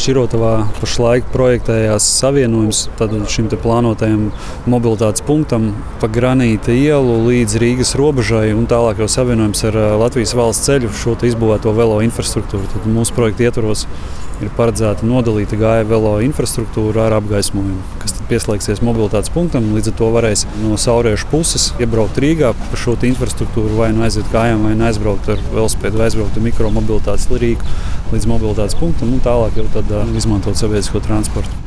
Čirotavā pašlaik projektējās savienojums šim plānotajam mobilitātes punktam pa Granīta ielu līdz Rīgas robežai un tālāk jau savienojums ar Latvijas valsts ceļu šo izbūvēto velo infrastruktūru. Tad mūsu projekta ietvaros ir paredzēta nodalīta gāja velo infrastruktūra ar apgaismojumu, kas pieslēgsies mobilitātes punktam. Līdz ar to varēs no Sauriešu puses iebraukt Rīgā pa šo infrastruktūru, vai nu aiziet kājām, vai nu aizbraukt ar velosipēdu, vai aizbraukt ar mikromobilitātes rīku līdz mobilitātes punktam un tālāk jau tad izmantot sabiedrisko transportu.